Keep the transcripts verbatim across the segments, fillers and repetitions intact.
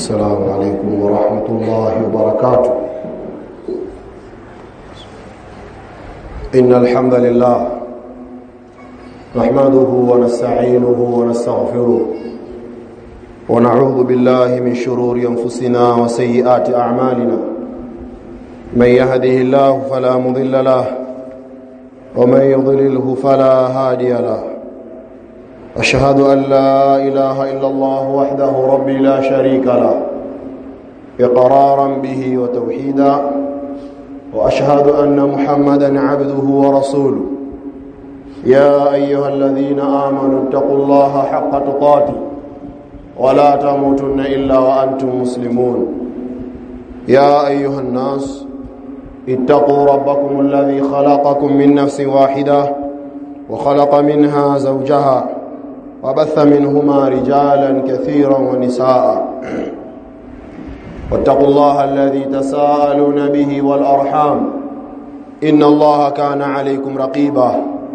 السلام عليكم ورحمة الله وبركاته. إن الحمد لله نحمده ونستعينه ونستغفره ونعوذ بالله من شرور أنفسنا وسيئات أعمالنا. من يهده الله فلا مضل له ومن يضلله فلا هادي له. أشهد أن لا إله إلا الله وحده ربي لا شريك له إقرارا به وتوحيدا، وأشهد أن محمدا عبده ورسوله. يا أيها الذين آمنوا اتقوا الله حق تقاته ولا تموتن إلا وأنتم مسلمون. يا أيها الناس اتقوا ربكم الذي خلقكم من نفس واحدة وخلق منها زوجها وبث منهما رجالا كثيرا ونساء. واتقوا الله الذي تساءلون به والأرحام إن الله كان عليكم رقيبا.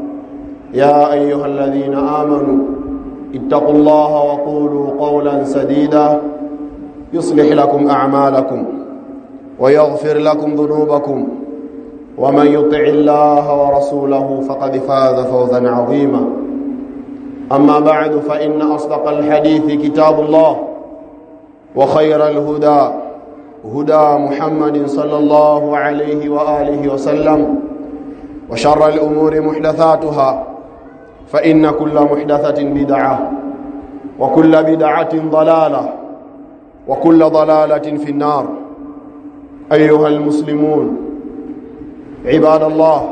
يا أيها الذين آمنوا اتقوا الله وقولوا قولا سديدا يصلح لكم أعمالكم ويغفر لكم ذنوبكم، ومن يطع الله ورسوله فقد فاز فوزا عظيما. أما بعد، فإن أصدق الحديث كتاب الله، وخير الهدى هدى محمد صلى الله عليه وآله وسلم، وشر الأمور محدثاتها، فإن كل محدثة بدعة وكل بدعة ضلالة وكل ضلالة في النار. أيها المسلمون عباد الله،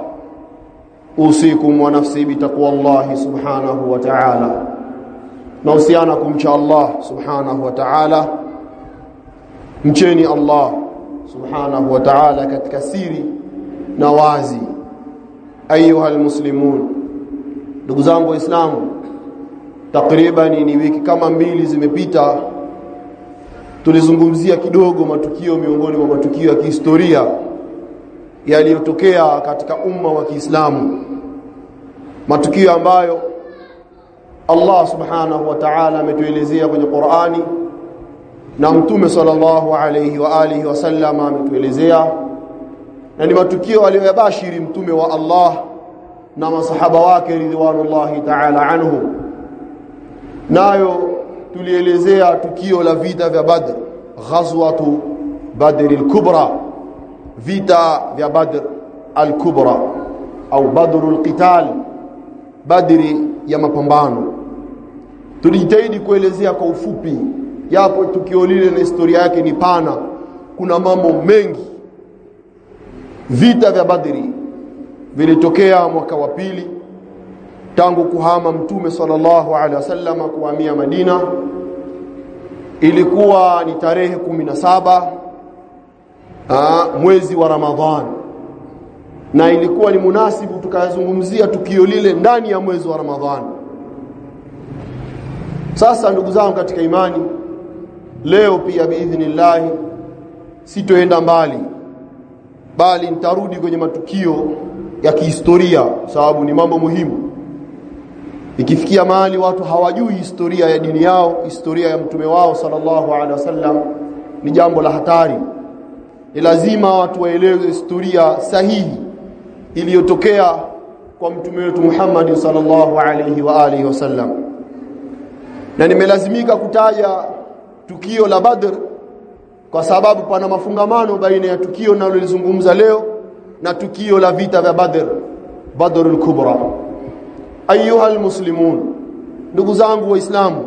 أوصيكم ونفسي بتقوى الله سبحانه وتعالى. نوصيانكم شاء الله سبحانه وتعالى mcheni Allah subhanahu wa ta'ala katika siri na wazi. Ayuha almuslimun, ndugu zangu waislamu, takriban ni wiki kama mbili zimepita tulizungumzia kidogo matukio miongoni mwa matukio ya kihistoria yaliyotokea katika umma wa Kiislamu, matukio ambayo Allah subhanahu wa ta'ala ametuelezea kwenye Qur'ani na Mtume sallallahu alayhi wa alihi wasallam ametuelezea, na ni matukio aliyobashiri Mtume wa Allah na masahaba wake ridwanullahi ta'ala anhum. Nayo tulielezea tukio la vita vya Badr, ghazwatu Badr al-Kubra, vita vya Badr al-Kubra au Badr al-Qital, Badri ya mapambano. Tulijitahidi kuelezea kwa ufupi, japo tukio lile na historia yake ni pana, kuna mambo mengi. Vita vya Badri vilitokea mwaka wa pili tangu kuhama Mtume sallallahu alaihi wasallam kuhamia Madina. Ilikuwa ni tarehe kumi na saba Aa, mwezi wa Ramadhan, na ilikuwa ni munasibu tukazungumzia tukio lile ndani ya mwezi wa Ramadhan. Sasa ndugu zangu katika imani, leo pia biidhnillah sitoenda mbali, bali nitarudi kwenye matukio ya kihistoria, sababu ni mambo muhimu. Ikifikia mahali watu hawajui historia ya dini yao, historia ya mtume wao sallallahu alaihi wasallam, ni jambo la hatari. Ni lazima watu waelewe historia sahihi iliyotokea kwa mtume wetu Muhammad sallallahu alaihi wa alihi wasallam. Na nimelazimika kutaja tukio la Badr kwa sababu pana mafungamano baina ya tukio nalolizungumza leo na tukio la vita vya Badr, Badr al-Kubra. Ayuha almuslimun, ndugu zangu waislamu,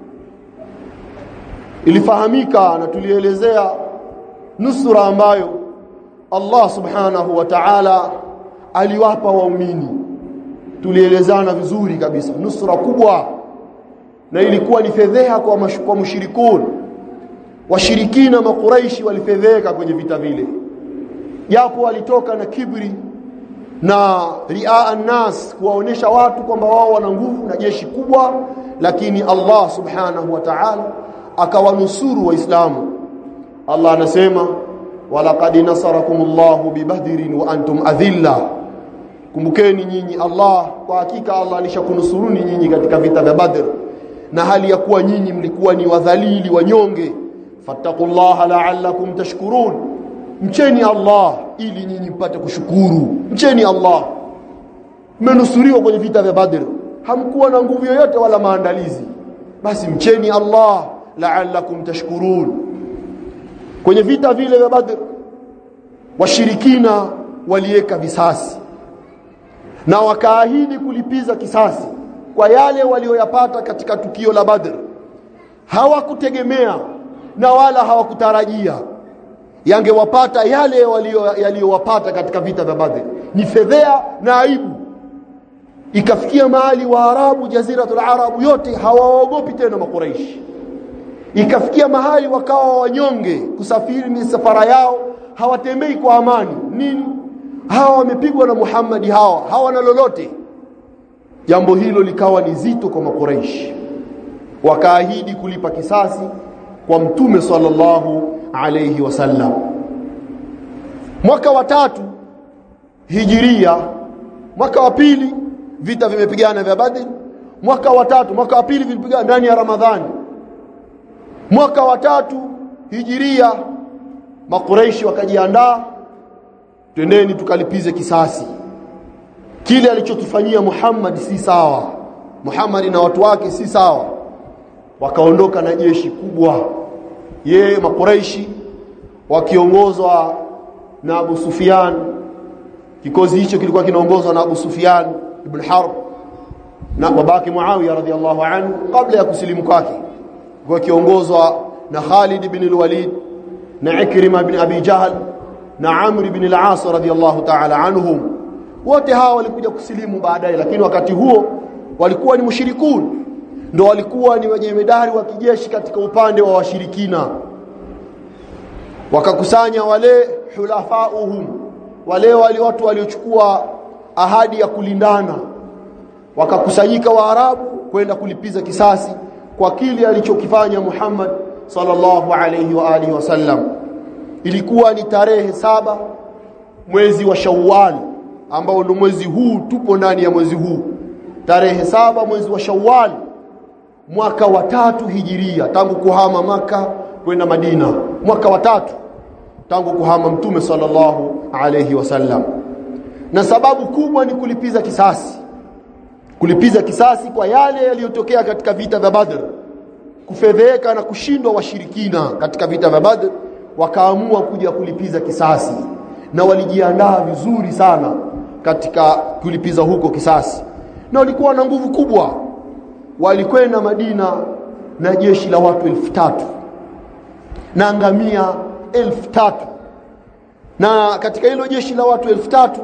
ilifahamika na tulielezea nusura ambayo Allah subhanahu wa ta'ala aliwapa waumini. Tulielezana vizuri kabisa, nusura kubwa, na ilikuwa ni fedheha kwa kwa mushrikun. Washirikina makuraishi walifedheka kwenye vita vile, japo walitoka na kibri na riaa an-nas, kuwaonesha watu kwamba wao wana nguvu na jeshi kubwa, lakini Allah subhanahu wa ta'ala akawanusuru waislamu. Allah anasema, walaqad nasarakumullahu bibadrin wa antum adhilla. Kumbukeni nyinyi Allah, kwa hakika Allah alishakunusuruni nyinyi katika vita vya Badr, na hali ya kuwa nyinyi mlikuwa ni wadhalili wanyonge. fattaqullaha la'allakum tashkurun, mcheni Allah ili nyinyi mpate kushukuru. Mcheni Allah. Mmenusuriwa kwenye vita vya Badr, hamkuwa na nguvu yoyote wala maandalizi, basi mcheni Allah la'allakum tashkurun. Kwenye vita vile vya Badr washirikina waliweka visasi na wakaahidi kulipiza kisasi kwa yale walioyapata katika tukio la Badr. Hawakutegemea na wala hawakutarajia yangewapata yale waliowapata katika vita vya Badr. Ni fedhea na aibu. Ikafikia mahali Waarabu, jaziratul Arabu yote hawaogopi tena Makuraishi. Ikafikia mahali wakawa wanyonge, kusafiri ni safara yao, hawatembei kwa amani. Nini? Hawa wamepigwa na Muhammad, hawa hawana lolote. Jambo hilo likawa ni zito kwa Makuraishi. Wakaahidi kulipa kisasi kwa Mtume sallallahu alayhi wasallam. Mwaka wa tatu Hijiria, mwaka wa pili vita vimepigana vya Badr. Mwaka wa tatu, mwaka wa pili vilipigana ndani ya Ramadhani. Mwaka wa tatu Hijiria, Makuraishi wakajiandaa, twendeni tukalipize kisasi. Kile alichotufanyia Muhammad si sawa, Muhammad na watu wake si sawa. Wakaondoka na jeshi kubwa, yeye Makuraishi wakiongozwa na Abu Sufyan. Kikosi hicho kilikuwa kinaongozwa na Abu Sufyan ibn Harb na babake Muawiya radhiyallahu anhu kabla ya kusilimu kwake, kwa kiongozwa na Khalid ibn al-Walid na Ikrima ibn Abi Jahl na Amr ibn al-As radhiyallahu ta'ala anhum. Wote hawa walikuja kusilimu baadaye, lakini wakati huo walikuwa ni mushrikun, ndio walikuwa ni wajemedari wa kijeshi katika upande wa washirikina. Wakakusanya wale hulafauhum, wale wale watu waliochukua ahadi ya kulindana, wakakusanyika Waarabu kwenda kulipiza kisasi kwa kile alichokifanya Muhammad sallallahu alayhi wa alihi wasallam. Ilikuwa ni tarehe saba mwezi wa Shawwal, ambao ndio mwezi huu, tupo ndani ya mwezi huu. Tarehe saba mwezi wa Shawwal, mwaka wa tatu Hijiria, tangu kuhama Maka kwenda Madina. Mwaka wa tatu tangu kuhama Mtume sallallahu alayhi wasallam. Na sababu kubwa ni kulipiza kisasi. Kulipiza kisasi kwa yale yaliyotokea katika vita vya Badr. Kufedheka na kushindwa washirikina katika vita vya Badr, wakaamua kuja kulipiza kisasi, na walijiandaa vizuri sana katika kulipiza huko kisasi, na walikuwa na nguvu kubwa. Walikwenda Madina na jeshi la watu elfu tatu na ngamia elfu tatu, na katika hilo jeshi la watu elfu tatu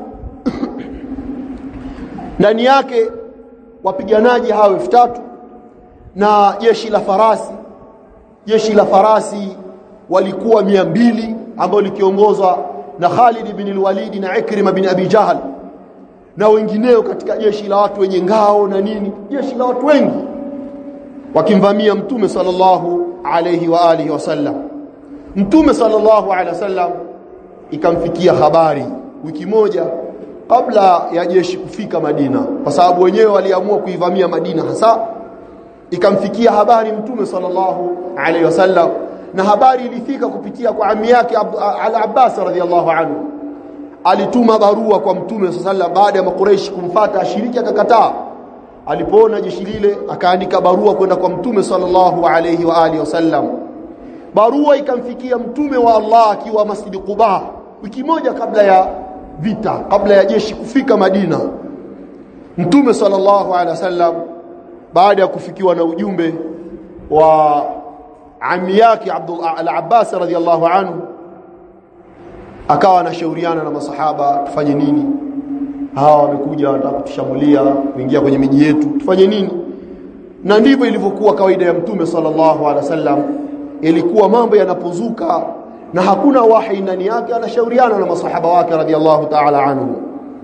ndani yake wapiganaji hao elfu tatu na jeshi la farasi. Jeshi la farasi walikuwa mia mbili ambao likiongozwa na Khalid ibn al-Walid na Ikrima ibn Abi Jahl na wengineo katika jeshi la watu wenye ngao na nini, jeshi la watu wengi, wakimvamia Mtume sallallahu alayhi wa alihi wasallam. Mtume sallallahu alayhi wasallam ikamfikia habari wiki moja kabla ya jeshi kufika Madina, kwa sababu wenyewe waliamua kuivamia Madina hasa. Ikamfikia habari Mtume sallallahu alayhi wasallam, na habari ilifika kupitia kwa ammi yake Al-Abbas radhiyallahu anhu. Alituma barua kwa Mtume sallallahu alayhi wasallam baada ya Makuraishi kumfuata ashiriki, akakataa. Alipoona jeshi lile akaandika barua kwenda kwa Mtume sallallahu alayhi wa alihi wasallam. Barua ikamfikia Mtume wa Allah akiwa Masjid Quba wiki moja kabla ya vita, kabla ya jeshi kufika Madina. Mtume sallallahu alaihi wasallam baada ya kufikiwa na ujumbe wa ammi yake Abdul al-Abbas radhiyallahu anhu, akawa anashauriana na masahaba, tufanye nini? Hawa wamekuja wanataka kutushambulia, kuingia kwenye miji yetu, tufanye nini? Na ndivyo ilivyokuwa kawaida ya Mtume sallallahu alaihi wasallam. Ilikuwa mambo yanapozuka na hakuna wahi ndani yake, anashauriana na masahaba wake radhiallahu ta'ala anhu.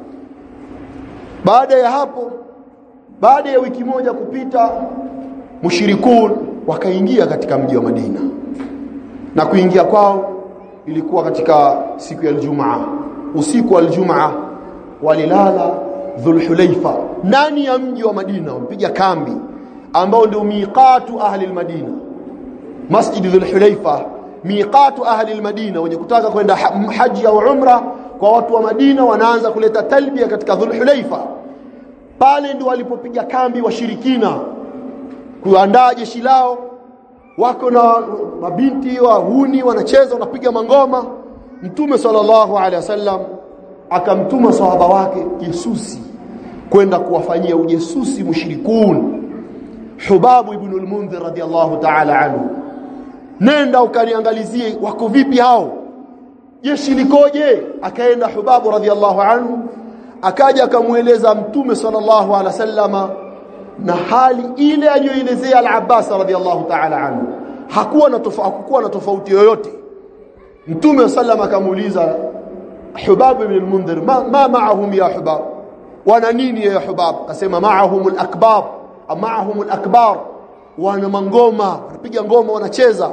Baada ya hapo, baada ya wiki moja kupita, mushrikun wakaingia katika mji wa Madina, na kuingia kwao ilikuwa katika siku ya Ijumaa. Usiku wa Ijumaa walilala Dhulhulaifa ndani ya mji wa Madina, wapiga kambi ambao ndio miqatu ahli al-Madina. Masjid Dhulhulaifa miqatu ahli al-Madina, wenye kutaka kwenda haji au umra kwa watu wa Madina wanaanza kuleta talbia katika Dhulhulaifa. Pale ndio walipopiga kambi washirikina kuandaa jeshi lao. Wako na mabinti wahuni wanacheza wanapiga mangoma. Mtume sallallahu alaihi wasallam akamtuma sahaba wake jasusi kwenda kuwafanyia ujesusi mushrikun. Hubabu ibn al-Mundhir radiyallahu ta'ala anhu, nenda ukaniangalizie wako vipi hao, jeshi likoje? Akaenda Hubabu radiyallahu anhu, akaja akamueleza Mtume sallallahu alaihi wasallama na hali ile aliyoelezea al-Abbas radiyallahu ta'ala anhu. Hakuwa na tofauti, hakuwa na tofauti yoyote. Mtume sallallahu akamuuliza Hubab ibn al-Mundhir, ma, ma ma'ahum ya Hubab, wana nini ya Hubab? Akasema ma'ahum al-akbab, ma'ahum al-akbar, wana mangoma, wanapiga ngoma wanacheza.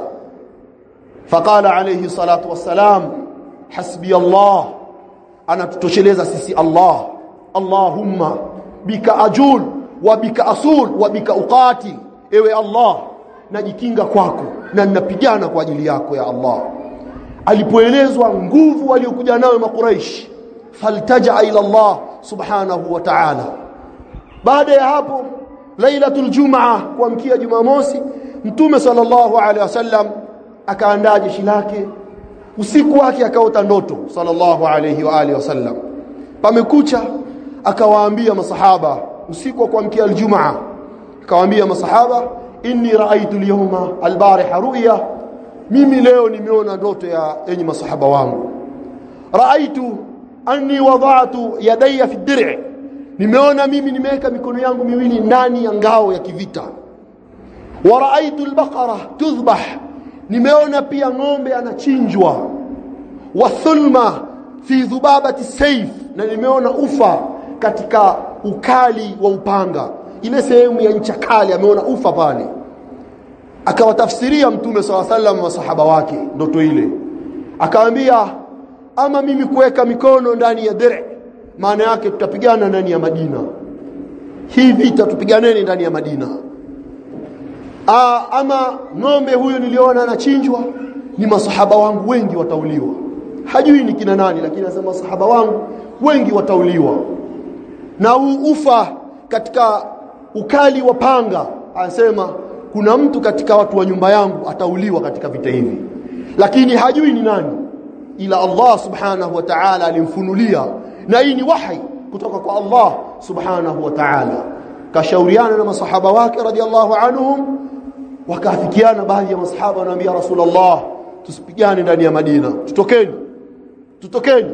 Faqala alayhi salatu wassalam, hasbi Allah, anatutosheleza sisi Allah. Allahumma bika ajul wa bika asul wa bika uqati, ewe Allah najikinga kwako na ninapigana kwa ajili yako ya Allah. Alipoelezwa nguvu waliokuja nayo makuraish, faltaja ila Allah subhanahu wa ta'ala. Baada ya hapo lailatul jumaa, kuamkia Jumamosi, Mtume sallallahu alaihi wasallam akaandaa jeshi lake. Usiku wake akaota ndoto sallallahu alaihi wa alihi wasallam. Pamekucha akawaambia masahaba, usiku wa kuamkia aljumaa akawaambia masahaba, inni raaitu al-yawma al-bariha ru'ya, mimi leo nimeona ndoto ya enyi masahaba wangu. Raaitu anni wada'tu yadayya fi ad-dir', nimeona mimi nimeweka mikono yangu miwili ndani ya ngao ya kivita. Wa raaitu al-baqara tudhbah, nimeona pia ng'ombe anachinjwa. Wa thulma fi dhubabati sayf, na nimeona ufa katika ukali wa upanga, ile sehemu ya ncha kali ameona ufa pale. Akawatafsiria Mtume sallallahu alaihi wasallam masahaba wake ndoto ile. Akawaambia, ama mimi kuweka mikono ndani ya dire, maana yake tutapigana ndani ya Madina. Hii vita tupiganeni ndani ya Madina. Aa, ama ng'ombe huyo niliona anachinjwa, ni masahaba wangu wengi watauliwa. Hajui ni kina nani, lakini anasema masahaba wangu wengi watauliwa. Na huu ufa katika ukali wa panga, anasema kuna mtu katika watu wa nyumba yangu atauliwa katika vita hivi, lakini hajui ni nani, ila Allah subhanahu wa ta'ala alimfunulia, na hii ni wahi kutoka kwa Allah subhanahu wa ta'ala. Kashauriana na masahaba wake radhiallahu anhum, wakaafikiana. Baadhi ya masahaba wanaambia Rasulullah, tusipigane ndani ya Madina, tutokeni tutokeni.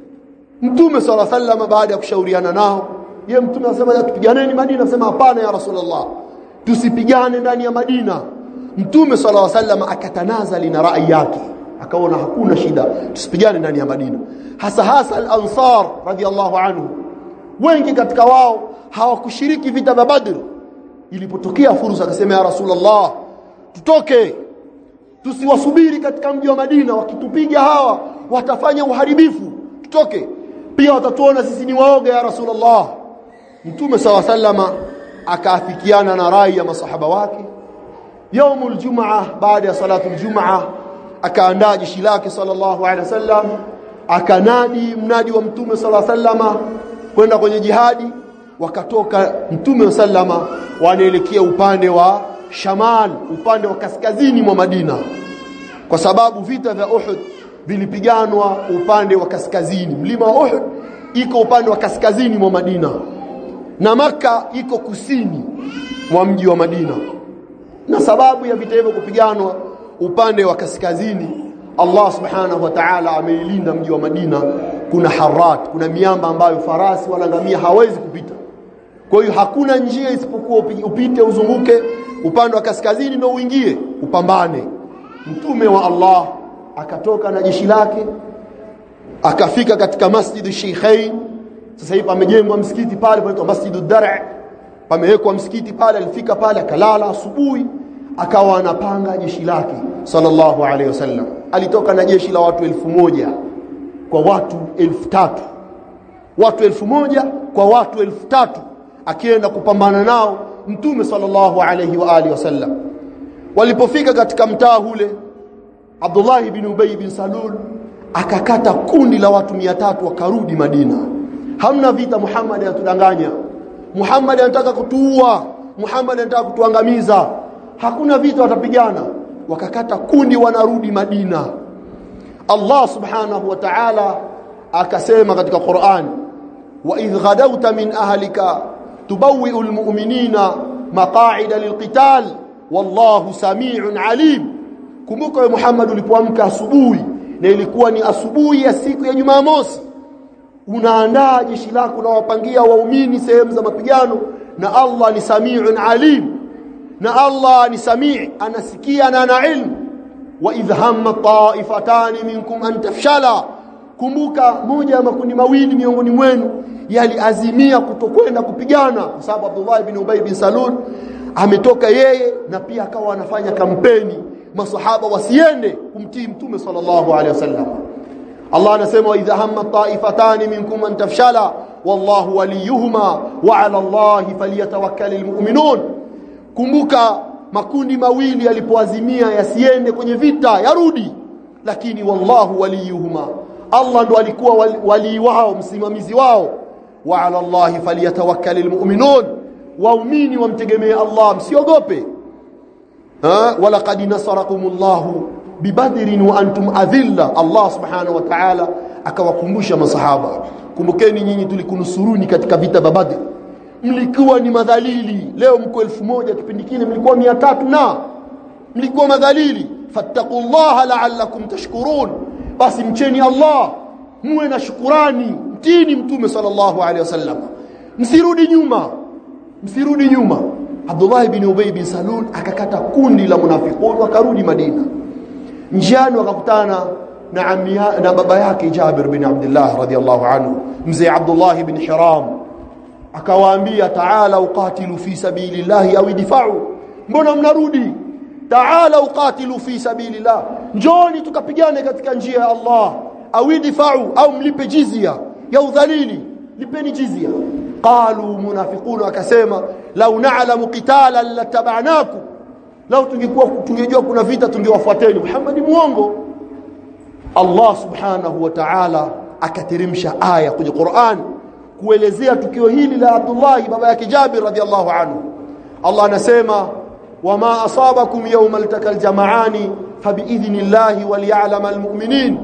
Mtume sallallahu alaihi wasallam baada ya kushauriana nao, yeye Mtume anasema tupiganeni Madina, anasema hapana ya Rasulullah, tusipigane ndani ya Madina. Mtume sallallahu alaihi wasallam akatanazali na rai yake, akaona hakuna shida, tusipigane ndani ya Madina. Hasa hasa al-Ansar radhiallahu anhu, wengi katika wao hawakushiriki vita vya Badr. Ilipotokea fursa akasema ya Rasulullah, tutoke, tusiwasubiri katika mji wa Madina, wakitupiga hawa watafanya uharibifu, tutoke, pia watatuona sisi ni waoga ya Rasulullah. Mtume sallallahu alaihi wasallam akaafikiana na rai ya masahaba wake. Yaumul Jumaa, baada ya salatul Jumaa, akaandaa jeshi lake sallallahu alaihi wasallam, akanadi mnadi wa Mtume sallallahu alaihi wasallam kwenda kwenye jihadi. Wakatoka Mtume sallama wanaelekea upande wa Shamal, upande wa kaskazini mwa Madina, kwa sababu vita vya Uhud vilipiganwa upande wa kaskazini. Mlima wa Uhud iko upande wa kaskazini mwa Madina, na Maka iko kusini mwa mji wa Madina. Na sababu ya vita hivyo kupiganwa upande wa kaskazini, Allah subhanahu wa ta'ala ameilinda mji wa Madina. Kuna harat, kuna miamba ambayo farasi wala ngamia hawezi kupita. Kwa hiyo hakuna njia isipokuwa upite, uzunguke upande wa kaskazini ndio uingie upambane. Mtume wa Allah akatoka na jeshi lake, akafika katika Masjid Sheikhain. Sasa hivi pamejengwa msikiti pale panaitwa Masjidud Dar', pamewekwa msikiti pale. Alifika pale akalala, asubuhi akawa anapanga jeshi lake sallallahu alaihi wasallam. Alitoka na jeshi la watu elfu moja kwa watu elfu tatu, watu elfu moja kwa watu elfu tatu, akienda kupambana nao Mtume sallallahu alaihi wa alihi wasallam. Walipofika katika mtaa ule, Abdullah ibn Ubay bin Salul akakata kundi la watu mia tatu wakarudi Madina. Hamna vita, Muhammad anatudanganya, Muhammad anataka kutuua, Muhammad anataka kutuangamiza, hakuna vita, watapigana. Wakakata kundi, wanarudi Madina. Allah subhanahu wa ta'ala akasema katika Qur'an, wa idh ghadawta min ahlika tubawwi'u almu'minina maqa'ida lilqital wallahu samii'un alim. Kumbuka wewe Muhammad ulipoamka asubuhi, na ilikuwa ni asubuhi ya siku ya Jumamosi, unaandaa jeshi lako na wapangia waumini sehemu za mapigano, na Allah ni samii'un alim, na Allah ni samii, anasikia na ana ilmu. Wa idh hamma ta'ifatani minkum an tafshala, kumbuka moja ya makundi mawili miongoni mwenu yaliazimia kutokwenda kupigana, kwa sababu Abdullah ibn Ubay bin Salul ametoka yeye, na pia akawa anafanya kampeni masahaba wasiende kumtii mtume sallallahu alaihi wasallam. Allah anasema, wa idha hamma ta'ifatani minkum an tafshala wallahu waliyuhuma wa 'ala Allahi falyatawakkalul mu'minun. Kumbuka makundi mawili yalipoazimia yasiende kwenye vita, yarudi, lakini wallahu waliyuhuma, Allah ndo alikuwa wali, wali wao, msimamizi wao. Wa 'ala Allahi falyatawakkalul mu'minun, waumini wamtegemee Allah, msiogope. Ha, walaqad nasarakumullahu bibadrin wa antum adhilla. Allah subhanahu wa ta'ala akawakumbusha masahaba, kumbukeni nyinyi tulikunusuruni katika vita vya Badr, mlikuwa ni madhalili. Leo mko elfu moja, kipindi kile mlikuwa mia tatu na mlikuwa madhalili. Fattaqullaha la'allakum tashkurun, basi mcheni Allah muwe na shukurani, mtini mtume sallallahu alaihi wasallam, msirudi nyuma, msirudi nyuma. Abdullah ibn Ubay bin Salul akakata kundi la munafiqun, wakarudi Madina. Njiani wakakutana na amia na baba yake Jabir bin Abdullah radhiyallahu anhu, mzee Abdullah ibn Hiram. Akawaambia, ta'ala uqatilu fi sabilillahi au idfa'u, mbona mnarudi? Ta'ala uqatilu fi sabilillah, njoni tukapigane katika njia ya Allah, au idfa'u, au mlipe jizya ya udhalili, lipeni jizya. Qalu munafiqun, akasema law na'lamu qitalan lataba'nakum, lau tungekuwa tungejua kuna vita tungewafuateni. Muhammad muongo. Allah subhanahu wa ta'ala akateremsha aya kwenye Qur'an kuelezea tukio hili la Abdullah baba yake Jabir radhiyallahu anhu. Allah anasema, wama asabakum yawmal taqal jama'ani fabiidhnillahi waliya'lamal mu'minin,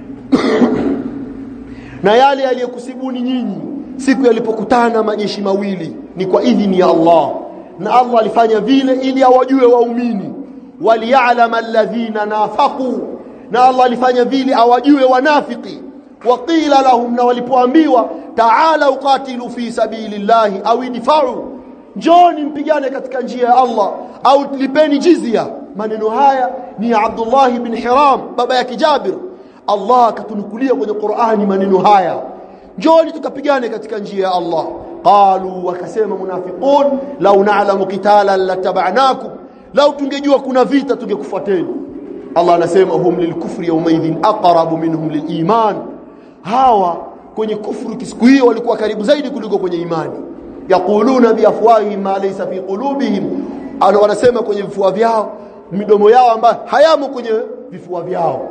na yale yaliyokusibuni nyinyi siku yalipokutana majeshi mawili ni kwa idhini ya Allah, na Allah alifanya vile ili awajue waumini. Waliya'lamal ladhina nafaqu, na Allah alifanya vile awajue wanafiki. Waqila lahum, na walipoambiwa ta'ala uqatilu fi sabilillahi au idfa'u, njoni mpigane katika njia ya Allah au lipeni jizya. Maneno haya ni ya Abdullah ibn Hiram baba yake Jabir. Allah akatunukulia kwenye Qur'ani maneno haya, njoni tukapigane katika njia ya Allah. Qalu, wakasema munafiqun, law na'lamu qitalan lataba'nakum, lau tungejua kuna vita tungekufuateni. Allah anasema, hum lilkufri yawmaidhin aqrabu minhum liliman, hawa kwenye kufuru siku hiyo walikuwa karibu zaidi kuliko kwenye imani. Yaquluna biafwahihim ma laysa fi qulubihim, alo wanasema kwenye vifua vyao, midomo yao ambayo hayamo kwenye vifua vyao.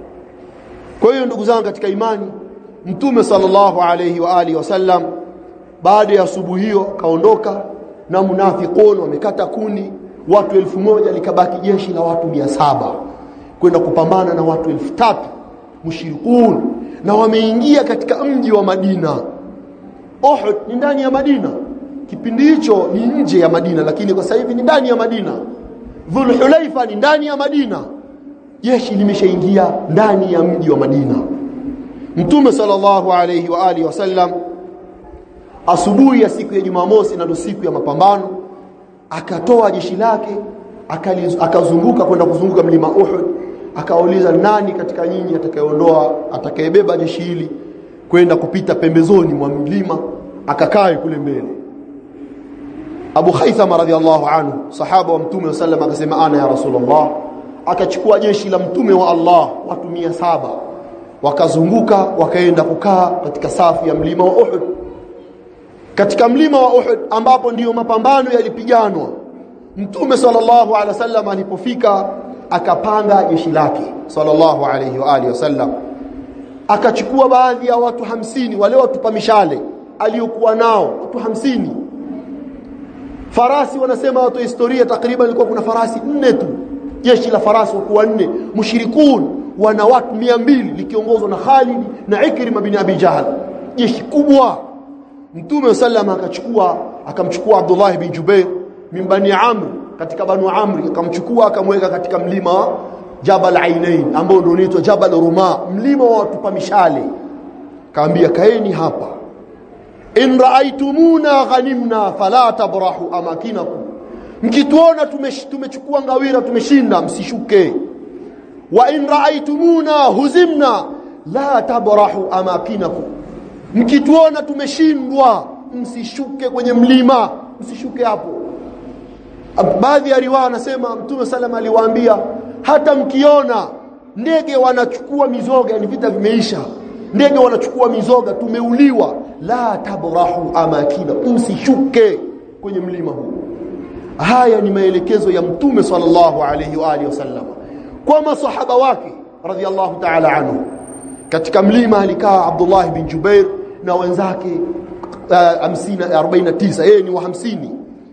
Kwa hiyo ndugu zangu katika imani, Mtume sallallahu alayhi wa alihi wasallam baada ya asubuhi hiyo kaondoka na munafiqun wamekata kundi, watu elfu moja, likabaki jeshi la watu mia saba kwenda kupambana na watu elfu tatu mushrikun, na wameingia katika mji wa Madina. Uhud ni ndani ya Madina, kipindi hicho ni nje ya Madina, lakini kwa sasa hivi ni ndani ya Madina. Dhul Hulaifa ni ndani ya Madina, jeshi limeshaingia ndani ya mji wa Madina. Mtume sallallahu alayhi wa alihi wasallam asubuhi ya siku ya Jumamosi, na ndo siku ya mapambano, akatoa jeshi lake akazunguka kwenda kuzunguka mlima Uhud. Akauliza, nani katika nyinyi atakayeondoa atakayebeba jeshi hili kwenda kupita pembezoni mwa mlima akakae kule mbele? Abu Haithama radhiallahu anhu, sahaba wa Mtume sallam, akasema, ana ya Rasulullah. Akachukua jeshi la Mtume wa Allah watu mia saba, wakazunguka wakaenda kukaa katika safu ya mlima wa Uhud. Katika mlima wa Uhud ambapo ndiyo mapambano yalipiganwa, Mtume sallallahu alaihi wasallam alipofika akapanga jeshi lake sallallahu alayhi wa alihi wasallam. Akachukua baadhi ya watu hamsini, wale watupa mishale aliyokuwa nao, watu hamsini. Farasi wanasema watu historia takriban ilikuwa kuna farasi nne tu, jeshi la farasi walikuwa nne. Mushrikun wana watu mia mbili likiongozwa na Khalid na Ikrima bin Abi Jahl, jeshi kubwa. Mtume sallama akachukua akamchukua Abdullah bin Jubair min Bani Amr, katika Banu Amr, akamchukua akamweka katika mlima Jabal Ainain ambao ndio unaitwa Jabal Ruma, mlima wa watupa mishale. Kaambia kaeni hapa, in raaitumuna ghanimna fala tabrahu amakinakum, mkituona tumechukua ngawira tumeshinda msishuke. Wa in raaitumuna huzimna la tabrahu amakinakum, mkituona tumeshindwa msishuke kwenye mlima, msishuke hapo. Baadhi ya riwaya anasema Mtume salama aliwaambia hata mkiona ndege wanachukua mizoga, yani vita vimeisha, ndege wanachukua mizoga, tumeuliwa, la tabrahu amakina, msishuke kwenye mlima huu. Haya ni maelekezo ya Mtume sallallahu alayhi wa alihi wasallam kwa masahaba wake radhiyallahu ta'ala anhu. Katika mlima alikaa Abdullah bin Jubair na wenzake uh, arobaini na tisa, yeye ni wa hamsini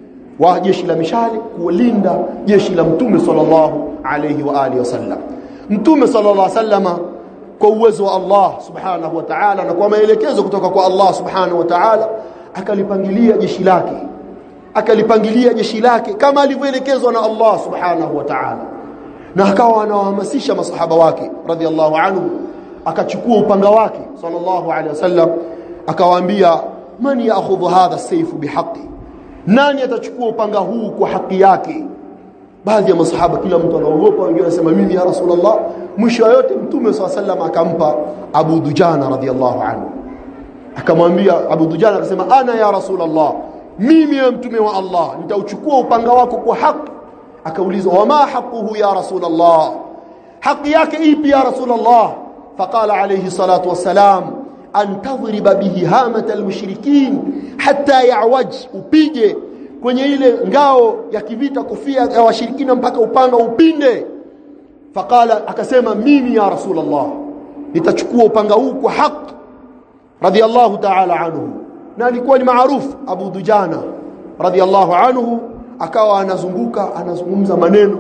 wa jeshi la mishale kulinda jeshi la Mtume sallallahu alayhi wa alihi wasallam. Mtume sallallahu alayhi wasallam kwa uwezo wa Allah subhanahu wa ta'ala na kwa maelekezo kutoka kwa Allah subhanahu wa ta'ala akalipangilia jeshi lake, akalipangilia jeshi lake kama alivyoelekezwa na Allah subhanahu wa ta'ala, na akawa anawahamasisha masahaba wake radhiallahu anhu. Akachukua upanga wake sallallahu alayhi wasallam akawaambia, man ya'khudhu hadha as-sayf bihaqqi, nani atachukua upanga huu kwa haki yake? Baadhi ya masahaba kila mtu anaogopa, wengine wanasema mimi ya Rasulullah. Mwisho yote Mtume sallallahu alayhi wasallam akampa Abu Dujana radhiallahu anhu, akamwambia Abu Dujana, akasema ana ya Rasulullah, mimi ya Mtume wa Allah nitauchukua upanga wako kwa haki. Akaulizwa, wama haquhu ya Rasulullah, haki yake ipi ya Rasulullah? Faqala alayhi salatu wassalam, an tadhriba bihi hamat almushrikin hatta ya'waj, upige kwenye ile ngao ya kivita kofia ya washirikina mpaka upanga upinde. Faqala, akasema mimi ya Rasulullah nitachukua upanga huu kwa haki radiyallahu ta'ala anhu. Na alikuwa ni maarufu Abu Dujana radiyallahu anhu, akawa anazunguka anazungumza maneno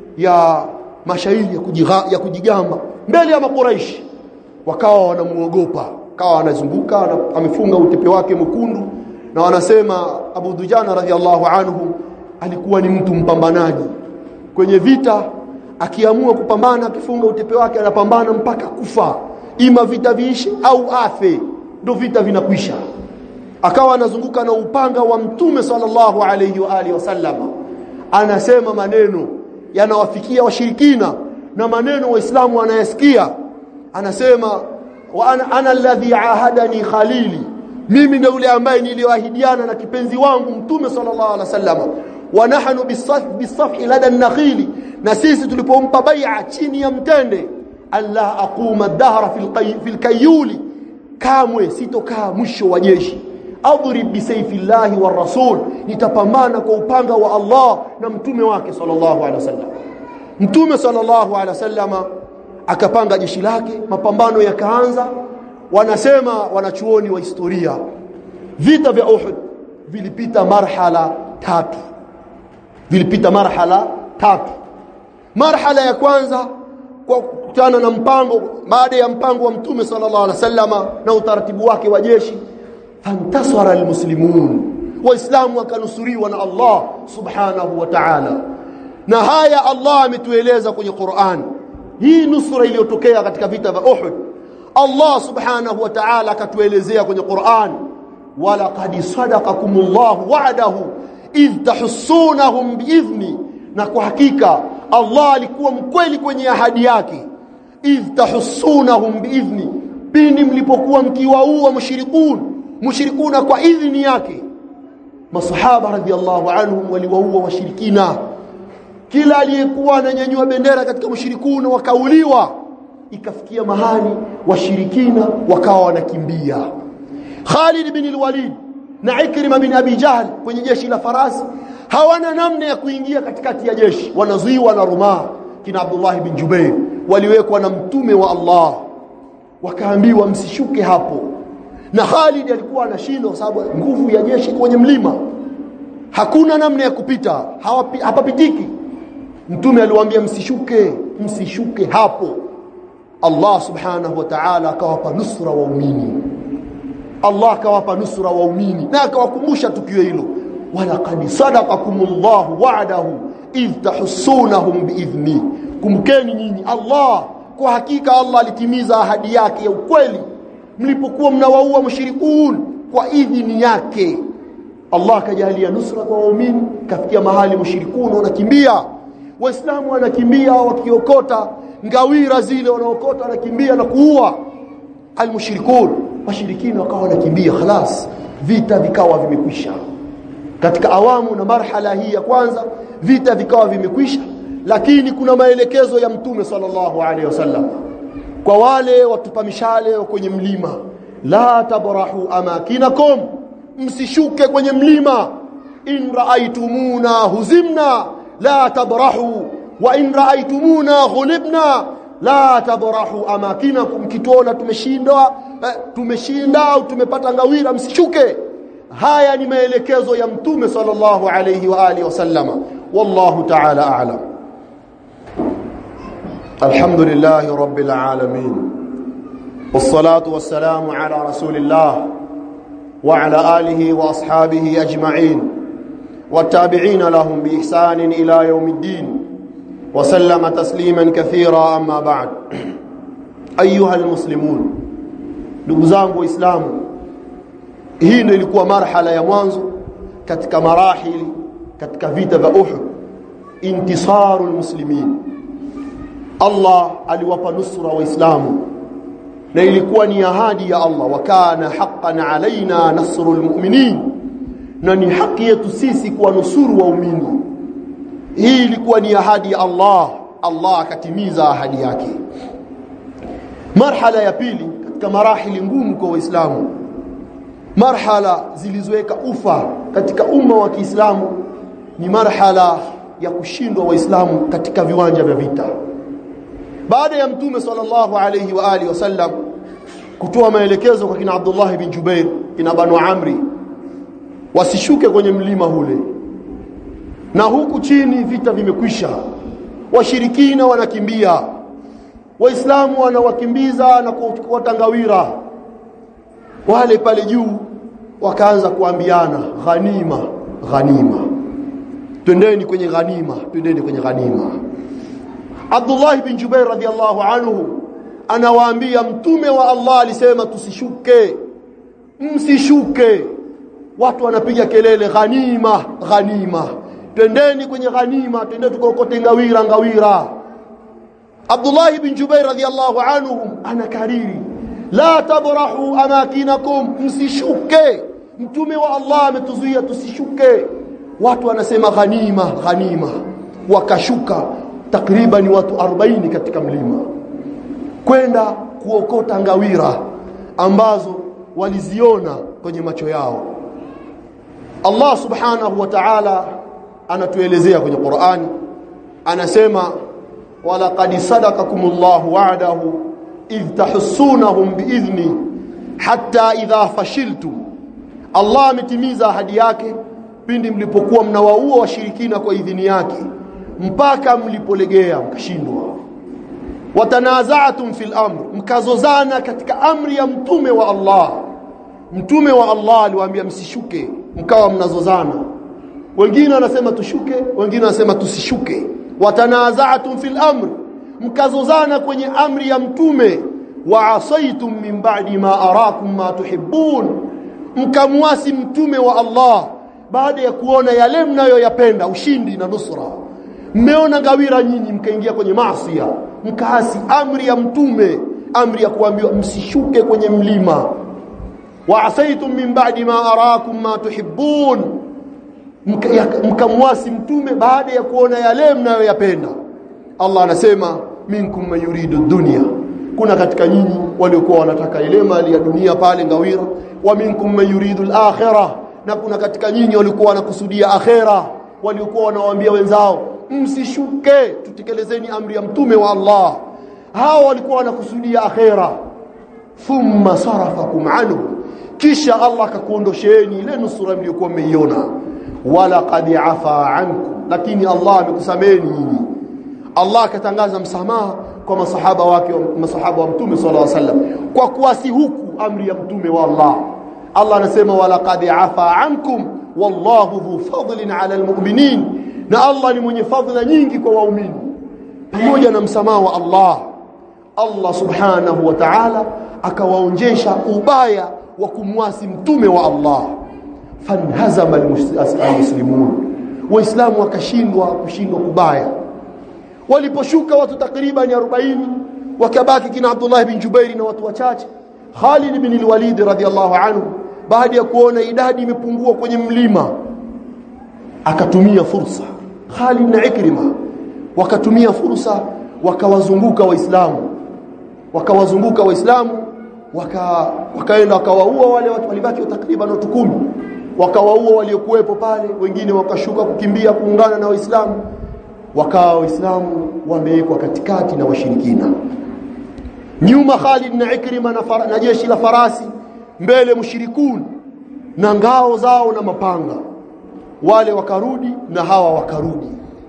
ya mashairi ya kujiga, ya kujigamba mbele ya makuraishi, wakawa wanamuogopa. Akawa anazunguka amefunga utepe wake mkundu, na wanasema Abu Dujana radhiallahu anhu alikuwa ni mtu mpambanaji kwenye vita. Akiamua kupambana, akifunga utepe wake anapambana mpaka kufa, ima vita viishi au afe, ndio vita vinakwisha. Akawa anazunguka na upanga wa Mtume sallallahu alayhi wa alihi wasallam, anasema maneno yanawafikia washirikina na maneno waislamu wanayasikia. Anasema, wa ana, ana alladhi ahadani khalili, mimi ndiye yule ambaye niliyoahidiana na kipenzi wangu Mtume sallallahu alaihi wasallam. Wa nahnu bisaf bisafhi lada an-nakhili, na sisi tulipompa bai'a chini ya mtende. alla aquma ad-dahra fil fil kayuli, kamwe sitokaa mwisho wa jeshi. adrib bi sayfillahi war rasul, nitapambana kwa upanga wa Allah na mtume wake sallallahu alaihi wasallam. Mtume sallallahu alaihi wasallam akapanga jeshi lake, mapambano yakaanza. Wanasema wanachuoni wa historia, vita vya Uhud vilipita marhala tatu. Vilipita marhala tatu. Marhala ya kwanza kwa kutana na mpango, baada ya mpango wa Mtume sallallahu alaihi wasallam na utaratibu wake wa jeshi, fantasara almuslimun, waislamu wakanusuriwa na Allah subhanahu wa ta'ala. Na haya Allah ametueleza kwenye Qur'an. Hii nusura iliyotokea katika vita vya Uhud, Allah subhanahu wa ta'ala akatuelezea kwenye Qur'an, wala qad sadaqakumullahu wa'dahu idh tahussunahum bi'idhni, na kwa hakika Allah alikuwa mkweli kwenye ahadi yake. idh tahussunahum bi'idhni, pindi mlipokuwa mkiwaua mushrikun mushrikuna kwa idhni yake. Masahaba radhiallahu anhum waliwaua washirikina, kila aliyekuwa ananyanyua bendera katika mushrikuna wakauliwa. Ikafikia mahali washirikina wakawa wanakimbia. Khalid bin al-Walid na Ikrima bin Abi Jahl kwenye jeshi la farasi hawana namna ya kuingia katikati ya jeshi, wanazuiwa na Ruma. kina Abdullah bin Jubair waliwekwa na mtume wa Allah, wakaambiwa msishuke hapo. Na Khalid alikuwa anashindwa kwa sababu nguvu ya jeshi kwenye mlima, hakuna namna ya kupita, hapapitiki. Mtume aliwaambia msishuke, msishuke hapo. Allah subhanahu wa ta'ala akawapa nusra waumini. Allah akawapa nusra waumini na akawakumbusha tukio hilo, walaqad sadaqakumullahu wa'dahu idh tahussunahum biidhni. Kumbukeni nyinyi, Allah kwa hakika Allah alitimiza ahadi yake ya ukweli mlipokuwa mnawaua mushrikun kwa idhini yake. Allah akajalia nusra kwa waumini, kafikia mahali mushrikun wanakimbia, waislamu wanakimbia wakiokota ngawira zile, wanaokota wanakimbia na kuua almushrikun. Washirikina wakawa wanakimbia, khalas vita vikawa vimekwisha. Katika awamu na marhala hii ya kwanza vita vikawa vimekwisha, lakini kuna maelekezo ya mtume sallallahu alaihi wasallam kwa wale watupa mishale kwenye mlima, la tabrahu amakinakum, msishuke kwenye mlima. In raaitumuna huzimna la tabrahu wa in raaitumuna ghulibna la tabrahu amakinakum, kituona tumeshindwa eh, tumeshinda au tumepata ngawira msishuke. Haya ni maelekezo ya mtume sallallahu alayhi wa alihi wasallama. Wallahu ta'ala a'lam. Alhamdulillahi rabbil alamin, wassalatu wassalamu ala rasulillah wa ala alihi wa ashabihi ajma'in wattabi'ina lahum biihsanin ila yawmiddin wa sallama tasliman kathira, amma ba'd. Ayuha almuslimun, ndugu zangu waislamu, hii ndio ilikuwa marhala ya mwanzo katika marahili katika vita vya Uhud, intisarul muslimin. Allah aliwapa nusra waislamu na ilikuwa ni ahadi ya Allah, wa kana haqqan alaina nasrul mu'minin, na ni haki yetu sisi kuwanusuru waumini. Hii ilikuwa ni ahadi ya Allah, Allah akatimiza ahadi yake. Marhala ya pili katika marahili ngumu kwa waislamu, marhala zilizoweka ufa katika umma wa Kiislamu, ni marhala ya kushindwa waislamu katika viwanja vya vita. Baada ya mtume sallallahu alayhi wa alihi wasallam kutoa maelekezo kwa kina Abdullah bin Jubair, kina Banu Amri, wasishuke kwenye mlima ule, na huku chini vita vimekwisha, washirikina wanakimbia, waislamu wanawakimbiza na kuwatangawira, wale pale juu wakaanza kuambiana ghanima, ghanima, twendeni kwenye ghanima, twendeni kwenye ghanima. Abdullah bin Jubair radhiyallahu anhu anawaambia mtume wa Allah alisema tusishuke, msishuke. Watu wanapiga kelele ghanima, ghanima, twendeni kwenye ghanima, twendeni tukokote ngawira, ngawira. Abdullah bin Jubair radhiyallahu anhu anakariri la tabrahu amakinakum, msishuke. Mtume wa Allah ametuzuia tusishuke. Watu wanasema ghanima, ghanima, wakashuka takriban watu arobaini katika mlima kwenda kuokota ngawira ambazo waliziona kwenye macho yao. Allah subhanahu wa ta'ala anatuelezea kwenye Qur'ani, anasema walaqad sadaqakumullahu wa'dahu idh tahussunahum biidhni hatta idha fashiltum. Allah ametimiza ahadi yake pindi mlipokuwa mnawaua washirikina kwa idhini yake mpaka mlipolegea mkashindwa. Watanaza'tum fil amr, mkazozana katika amri ya mtume wa Allah. Mtume wa Allah aliwaambia msishuke, mkawa mnazozana, wengine wanasema tushuke, wengine wanasema tusishuke. Watanaza'tum fil amr, mkazozana kwenye amri ya mtume. Wa asaitum min ba'di ma arakum ma tuhibbun, mkamwasi mtume wa Allah baada ya kuona yale mnayoyapenda, ushindi na nusra. Mmeona ngawira nyinyi, mkaingia kwenye maasi, mkaasi amri ya mtume, amri ya kuambiwa msishuke kwenye mlima. Wa asaitum min ba'di ma arakum ma tuhibbun, mkamwasi mtume baada ya kuona yale mnayoyapenda. Allah anasema minkum man yuridu dunya, kuna katika nyinyi waliokuwa wanataka ile mali ya dunia pale ngawira. Wa minkum man yuridu al-akhirah, na kuna katika nyinyi waliokuwa wanakusudia akhera, waliokuwa wanawaambia wenzao msishuke, tutekelezeni amri ya mtume wa Allah. Hao walikuwa wanakusudia akhera. Thumma sarafakum anhu, kisha Allah akakuondosheeni ile nusura mliokuwa mmeiona. Wala qad afa ankum, lakini Allah amekusameni nyinyi. Allah akatangaza msamaha kwa masahaba wake, masahaba wa mtume sallallahu alaihi wasallam, kwa kuasi huku amri ya mtume wa Allah. Allah anasema wala qad afa ankum wallahu dhu fadlin ala almu'minin, na Allah ni mwenye fadhila nyingi kwa waumini. Pamoja na msamaha wa Allah, Allah subhanahu wa ta'ala akawaonjesha ubaya wa kumwasi mtume wa Allah. Fanhazama almuslimun, waislamu wakashindwa kushindwa kubaya. Waliposhuka watu takriban arobaini, wakabaki kina Abdullah bin Jubair na watu wachache. Khalid bin al-Walid radhiyallahu anhu, baada ya kuona idadi imepungua kwenye mlima, akatumia fursa. Khalid na Ikrima wakatumia fursa, wakawazunguka waislamu wakawazunguka waislamu waka wakaenda wakawaua wale watu walibaki takriban watu kumi, wakawaua waliokuepo pale, wengine wakashuka kukimbia kuungana na waislamu. Wakawa waislamu wamewekwa katikati na washirikina. Nyuma Khalid na Ikrima na, fara, na jeshi la farasi, mbele mushrikun na ngao zao na mapanga. Wale wakarudi na hawa wakarudi.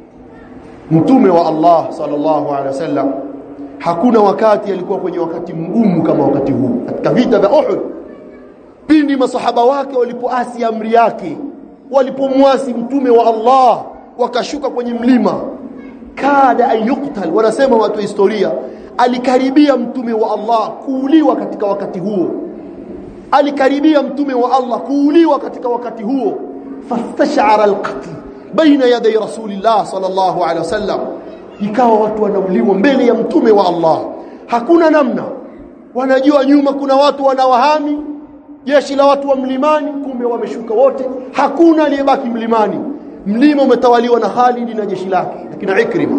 Mtume wa Allah sallallahu alaihi wasallam hakuna wakati alikuwa kwenye wakati mgumu kama wakati huu. Katika vita vya Uhud, pindi masahaba wake walipoasi amri yake, walipomwasi mtume wa Allah, wakashuka kwenye mlima, kada ayuqtal, wanasema watu wa historia, alikaribia mtume wa Allah kuuliwa katika wakati huo. Alikaribia mtume wa Allah kuuliwa katika wakati huo. Fastash'ara alqatl baina yaday rasulillah sallallahu alaihi wasallam, ikawa watu wanauliwa mbele ya mtume wa Allah. Hakuna namna, wanajua nyuma kuna watu wanawahami jeshi la watu wa mlimani, kumbe wameshuka wote, hakuna aliyebaki mlimani. Mlima umetawaliwa na Khalid na jeshi lake, lakini Ikrima.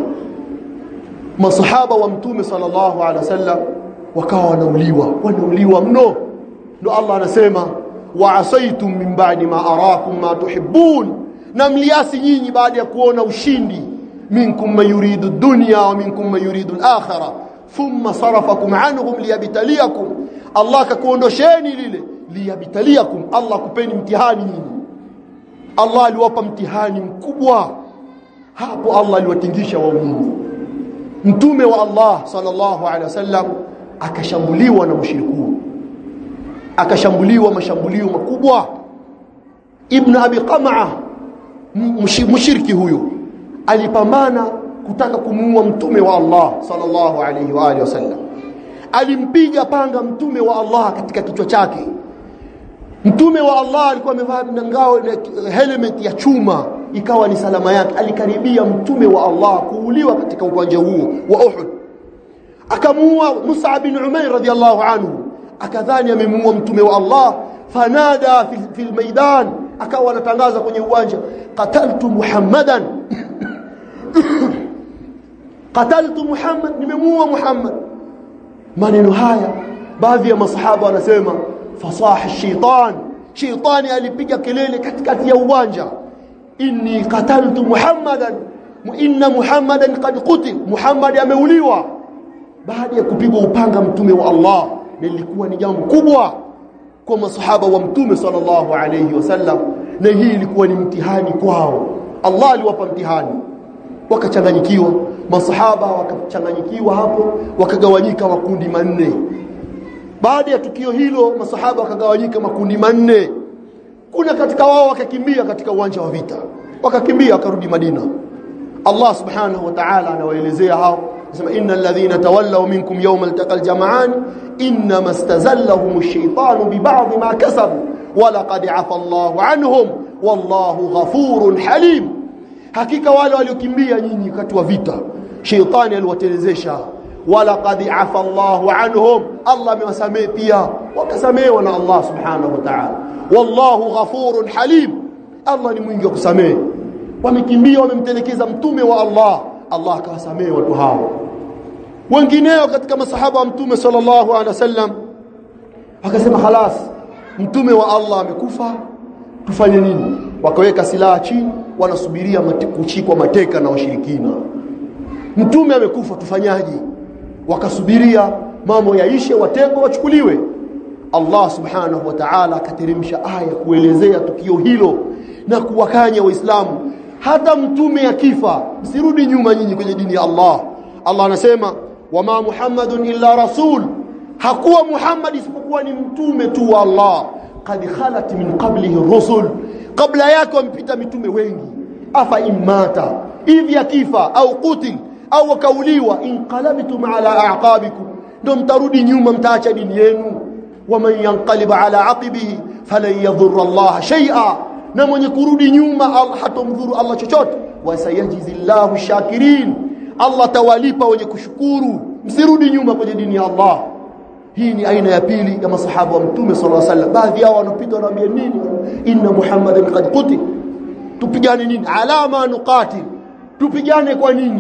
Masahaba wa mtume sallallahu alaihi wasallam wakawa wanauliwa, wanauliwa mno. Ndio Allah anasema wa asaitum min ba'di ma arakum ma tuhibbun, na mliasi nyinyi baada ya kuona ushindi. Minkum man yuridu ad-dunya wa minkum man yuridu al-akhirah thumma sarafakum anhum liyabtaliyakum, Allah kakuondosheni lile liyabtaliyakum, Allah kupeni mtihani nyinyi. Allah aliwapa mtihani mkubwa hapo. Allah aliwatingisha waumini. Mtume wa Allah sallallahu alaihi wasallam akashambuliwa na mushrikun, akashambuliwa mashambulio makubwa. Ibn Abi Qam'a, mushriki huyo, alipambana kutaka kumuua mtume wa Allah sallallahu alaihi wa alihi wasallam. Alimpiga panga mtume wa Allah katika kichwa chake. Mtume wa Allah alikuwa amevaa ngao na helmet ya chuma, ikawa ni salama yake. Alikaribia mtume wa Allah kuuliwa katika uwanja huo wa Uhud. Akamuua Mus'ab bin Umair radhiyallahu anhu, akadhani amemuua mtume wa Allah. Fanada fi, fi almaidan, akawa anatangaza kwenye uwanja, qataltu Muhammadan qataltu Muhammad, nimemuua Muhammad. Maneno haya baadhi ya masahaba wanasema fasaha shaitan, shaitani alipiga kelele katikati ya uwanja, inni qataltu Muhammadan, inna Muhammadan qad qutil, Muhammad ameuliwa. Baada ya kupigwa upanga mtume wa Allah, lilikuwa ni jambo kubwa kwa masahaba wa mtume sallallahu alayhi wasallam, na hii ilikuwa ni mtihani kwao. Allah aliwapa mtihani, wakachanganyikiwa masahaba, wakachanganyikiwa hapo, wakagawanyika makundi manne. Baada ya tukio hilo masahaba wakagawanyika makundi manne. Kuna katika wao wakakimbia katika uwanja wa vita, wakakimbia wakarudi Madina. Allah subhanahu wa ta'ala anawaelezea hao, anasema innal ladhina tawallaw minkum yawma altaqal jam'an inma istazallahum ash-shaytanu bi ba'd ma kasabu wa laqad 'afa Allahu 'anhum wallahu ghafurun halim. Hakika wale waliokimbia nyinyi wakati wa vita, shaytani aliwatelezesha. Wala qad afa Allahu anhum, Allah amewasamehe pia, wakasamehewa na Allah subhanahu wa ta'ala. Wallahu ghafurun halim, Allah ni mwingi wa kusamehe. Wamekimbia, wamemtelekeza mtume wa Allah, Allah akawasamehe watu hao. Wengineo katika masahaba wa mtume sallallahu alaihi wasallam akasema, khalas, mtume wa Allah amekufa, tufanye nini? wakaweka silaha chini, wanasubiria kuchikwa mateka na washirikina. Mtume amekufa, tufanyaje? Wakasubiria mambo yaishe, wategwa wachukuliwe. Allah subhanahu wa ta'ala akateremsha aya kuelezea tukio hilo na kuwakanya Waislamu, hata mtume akifa msirudi nyuma nyinyi kwenye dini ya Allah. Allah anasema wama Muhammadun illa rasul, hakuwa Muhammad isipokuwa ni mtume tu wa Allah. Qad khalat min qablihi rusul, kabla yake wamepita mitume wengi. Afa imata, hivi akifa au qutil au wakauliwa, inqalabtum ala a'qabikum, ndio mtarudi nyuma, mtaacha dini yenu. Waman yanqalib ala aqibihi falan yadhurra Allah shay'a, na mwenye kurudi nyuma hatomdhuru Allah chochote. Wasayajizillahu shakirin, Allah tawalipa wenye kushukuru. Msirudi nyuma kwenye dini ya Allah. Hii ni aina ya pili ya masahaba wa Mtume sallallahu alaihi wasallam. Baadhi yao wanapita wanaambia nini? Inna Muhammadan qad qutil. Tupigane nini? Alama nuqatil. Tupigane kwa nini?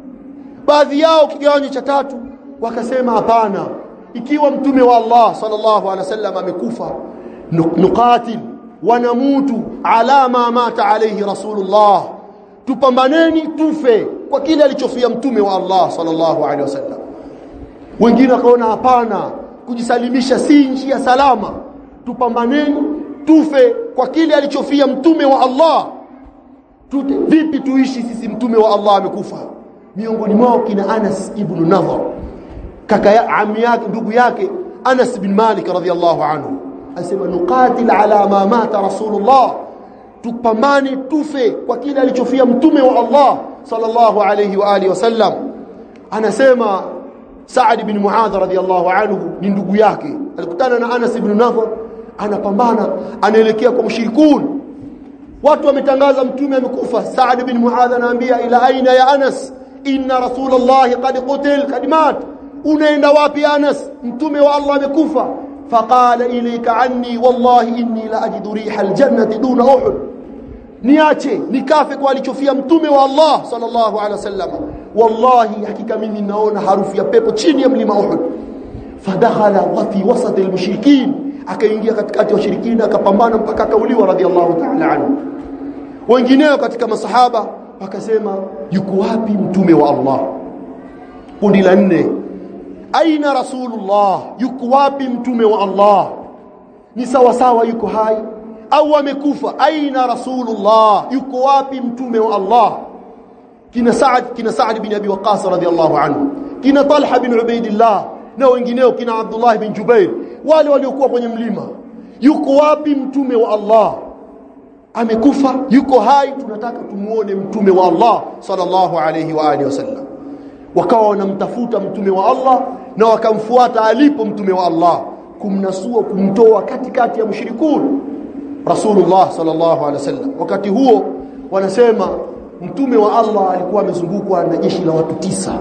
Baadhi yao kigawanyo cha tatu wakasema hapana, ikiwa mtume wa Allah sallallahu alaihi wasallam amekufa, nuqatil wa namutu ala ma mata alayhi rasulullah, tupambaneni tufe kwa kile alichofia mtume wa Allah sallallahu alaihi wasallam. Wengine wakaona hapana, kujisalimisha si njia salama, tupambaneni tufe kwa kile alichofia mtume wa Allah. Tute, vipi tuishi sisi mtume wa Allah amekufa? Miongoni mwao kina Anas ibn Nadhr, kaka ya ami yake, ndugu yake Anas bin Malik radhiyallahu anhu, asema nuqatil ala ma mata rasulullah, tupambane tufe kwa kile alichofia mtume wa Allah sallallahu alayhi wa alihi wasallam. Anasema Sa'd bin Muadh radhiyallahu anhu ni ndugu yake, alikutana na Anas ibn Nadhr, anapambana, anaelekea kwa mushrikun. Watu wametangaza mtume amekufa. Sa'd bin Muadh anaambia, ila aina ya Anas, inna rasulullah qad qutil qad mat, unaenda wapi Anas? Mtume wa Allah amekufa. Faqala ilayka anni wallahi inni la ajidu riha aljannati duna Uhud, niache nikafe kwa alichofia mtume wa Allah sallallahu alaihi wasallam, wallahi hakika mimi naona harufu ya pepo chini ya mlima Uhud. Fadakhala wa fi wasat almushrikin, akaingia katikati ya washirikina, akapambana mpaka akauliwa radhiallahu ta'ala anhu. Wengineo katika masahaba wakasema, yuko wapi mtume wa Allah? Kundi la nne, aina rasulullah, yuko wapi mtume wa Allah? Ni sawa sawa yuko hai au amekufa. Aina rasulullah, yuko wapi mtume wa Allah? Kina Sa'd kina Sa'd bin Abi Waqqas radhiyallahu anhu, kina Talha bin Ubaidillah na wengineo, kina Abdullah bin Jubair, wale waliokuwa kwenye mlima. Yuko wapi mtume wa Allah? Amekufa, yuko hai? Tunataka tumuone mtume wa Allah sallallahu alayhi wa alihi wasallam. Wakawa wanamtafuta mtume wa Allah na wakamfuata alipo mtume wa Allah, kumnasua, kumtoa katikati ya mushrikun Rasulullah sallallahu alaihi wasallam. Wakati huo wanasema mtume wa Allah alikuwa amezungukwa na jeshi la watu tisa.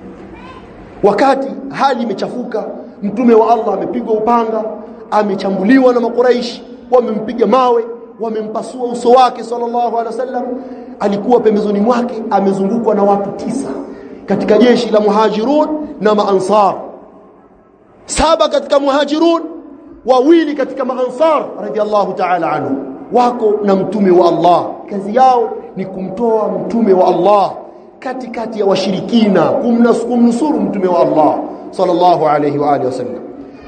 Wakati hali imechafuka, mtume wa Allah amepigwa upanga, amechambuliwa na makuraishi, wamempiga mawe, wamempasua uso wake sallallahu alaihi wasallam. Alikuwa pembezoni mwake amezungukwa na watu tisa katika jeshi la muhajirun na maansar. Saba katika muhajirun, wawili katika maansar radhiallahu ta'ala anhu, wako na mtume wa Allah. Kazi yao ni kumtoa mtume wa Allah katikati ya washirikina, kumnusuru mtume wa Allah sallallahu alayhi wa alihi wasallam.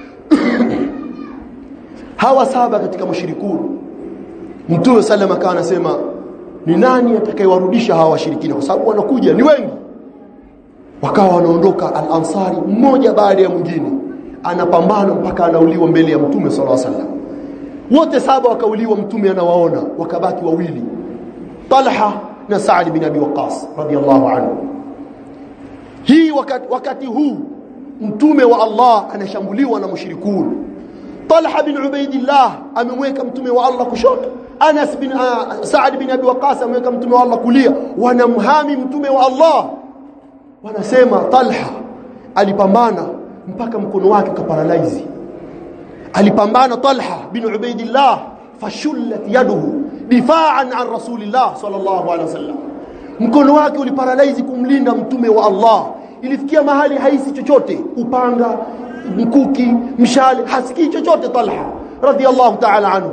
Hawa saba katika mushrikun, mtume sallama kana anasema, ni nani atakayewarudisha hawa washirikina? Kwa sababu wanakuja ni wengi. Wakawa wanaondoka al-ansari mmoja baada ya mwingine, anapambana mpaka anauliwa mbele ya mtume sallallahu alaihi wasallam. Wote saba wakauliwa, mtume anawaona, wakabaki wawili, Talha na Sa'd bin Abi Waqqas radhiyallahu anhu. Hii wakati, wakati huu mtume wa Allah anashambuliwa na mushrikun. Talha bin Ubaidillah amemweka mtume wa Allah kushoto, Anas bin uh, Sa'd bin Abi Waqqas amemweka mtume wa Allah kulia, wanamhami mtume wa Allah. Wanasema Talha alipambana mpaka mkono wake kaparalyze. Alipambana Talha bin Ubaidillah, fashullat yaduhu difa'an an rasulillah sallallahu alaihi wasallam. Mkono wake uliparalyze kumlinda mtume wa Allah. Ilifikia mahali haisi chochote, upanga, mkuki, mshale, hasikii chochote Talha radhiyallahu ta'ala anhu.